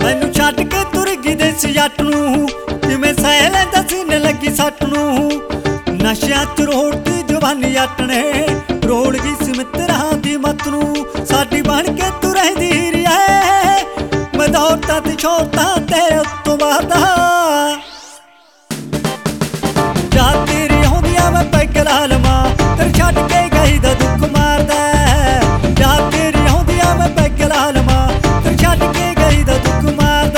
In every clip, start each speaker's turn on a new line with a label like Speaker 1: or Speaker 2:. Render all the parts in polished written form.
Speaker 1: मैनू छड्ड के तुर गई देसी जट नूं, जिवें सह लैंदा सीने लगी सट नूं। नशियां च रोड़दी जवानी जट ने, रोड़ गई सी मित्तरां दी मत नूं। साडी बन के तू रहिंदी हीरी है, मैं दौड़ता ते छोड़ता तेरे उत्तों वादा। जा तेरी होंदियां मैं पैग ला लवां, तेरे छड्ड के गई दा दुख मारदा। जा तेरी होंदियां मैं पैग ला लवां, तेरे छड्ड के गई दा दुख मारदा।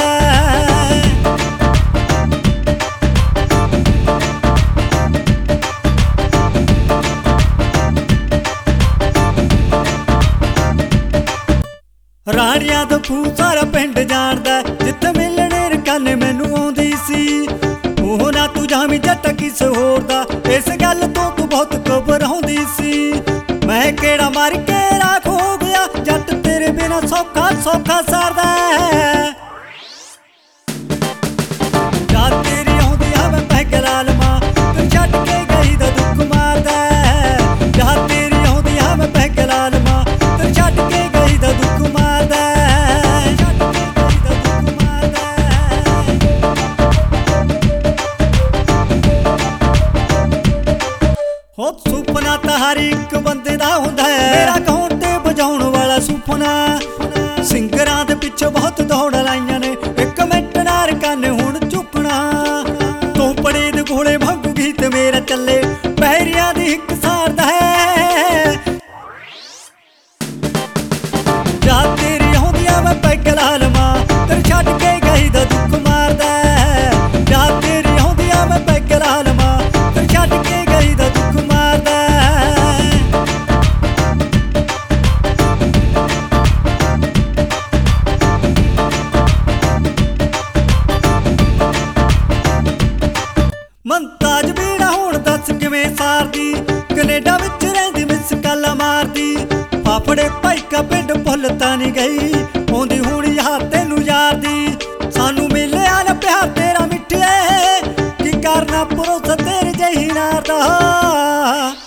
Speaker 1: राणियां दा खूह सारा पिंड जाणदा, जित्थे मिलणे रकाने मैनू आउंदी सी। ओह ना तू जामी जट किस होर दा, इस गल तो तू बहुत घबराउंदी सी। मैं केड़ा मार के राख हो गया, जट तेरे बिना सौखा सौखा सरदा। जा तेरी आउंदियां मैं पैग ला लवां, तेरे छड्ड के गई दा दुख मारदा। जा तेरी आउंदियां मैं पैग ला लवां, तेरे छड्ड के गई दा दुख मारदा। हो सुपना तां हर एक बंदे दा हुंदा है, मेरा घोंटे बजाउण वाला सुपना। सिंगरां दे पिछे बहुत दौड़ लाइयां ने, एक मिंट नार काने हुण झुकना। तू पड़े दे घोड़े वांगू गीत मेरा चले, पैरियां दी हिक सारदा है। जा तेरी होंदियां मैं पैग ला लवां, तेरे छड्ड के गई दा दुख मारदा। जा तेरी होंदियां मैं पैग ला लवां, तेरे छड्ड के गई दा दुख मारदा। मंताज बीड़ा हुण दस किवें सारदी, कनेडा विच रहिंदी मिस काला मारदी। फाफड़े भाईका पिंड भुल तां नहीं गई, आउंदी हुण यार तैनू यार दी। सानू मिलिया ना प्यार तेरा मिठिए, की करना भरोसा तेरे जही नार दा।